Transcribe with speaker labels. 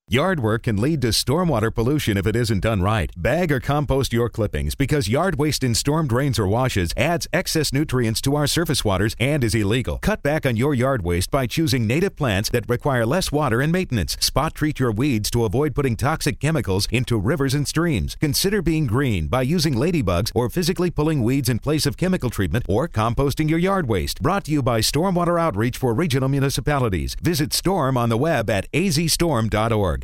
Speaker 1: Yard work can lead to stormwater pollution if it isn't done right. Bag or compost your clippings because yard waste in storm drains or washes adds excess nutrients to our surface waters and is illegal. Cut back on your yard waste by choosing native plants that require less water and maintenance. Spot treat your weeds to avoid putting toxic chemicals into rivers and streams. Consider being green by using ladybugs or physically pulling weeds in place of chemical treatment or composting your yard waste. Brought to you by Stormwater Outreach for regional municipalities. Visit Storm on the web at azstorm.org.